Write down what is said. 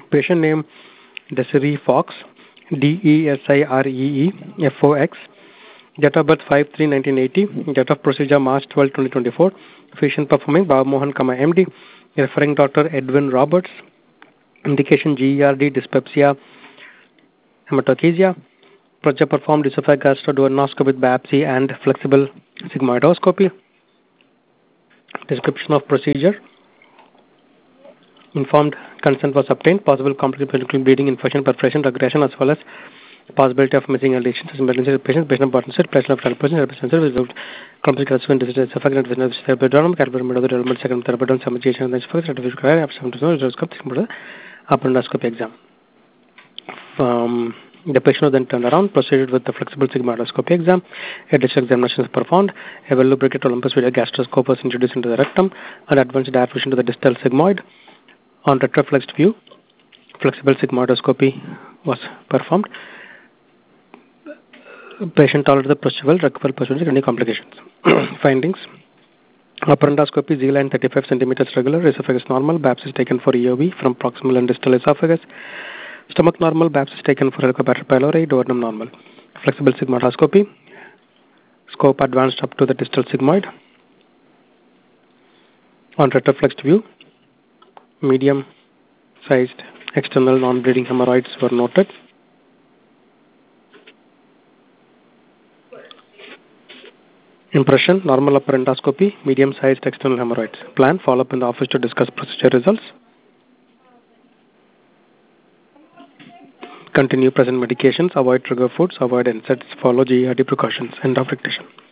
Patient name Desiree Fox, DESIREEFOX. Date of birth 5/3/1980. Date of procedure March 12, 2024. Patient performing Baba Mohan, MD. Referring doctor Edwin Roberts. Indication GERD, dyspepsia, hematochezia. Procedure performed esophagogastroscopy with biopsy and flexible sigmoidoscopy. Description of procedure. Informed consent was obtained. Possible complications including bleeding, infection, perforation, regression, as well as possibility of missing lesions. Emergency patient button set, patient of 12%, representative without complications when this is esophageal business therapeutic, caliber of the development, second therapeutic, summarization, and esophagus, certificate, appendoscopy exam. The patient was then turned around, proceeded with the flexible sigmoidoscopy exam. A distal examination is performed. A well-lubricated Olympus video gastroscope was introduced into the rectum and advanced diaphragm to the distal sigmoid. On retroflexed view, flexible sigmoidoscopy was performed. Patient tolerated the procedure well, recovered procedure, any complications. Findings. Upper endoscopy, Z-line 35 centimeters regular, esophagus normal, biopsy taken for EOB from proximal and distal esophagus. Stomach normal, biopsy taken for Helicobacter pylori, duodenum normal. Flexible sigmoidoscopy, scope advanced up to the distal sigmoid. On retroflexed view, medium-sized external non-bleeding hemorrhoids were noted. Impression, normal upper endoscopy, medium-sized external hemorrhoids. Plan, follow up in the office to discuss procedure results. Continue present medications, avoid trigger foods, avoid NSAIDs, follow GERD precautions. End of dictation.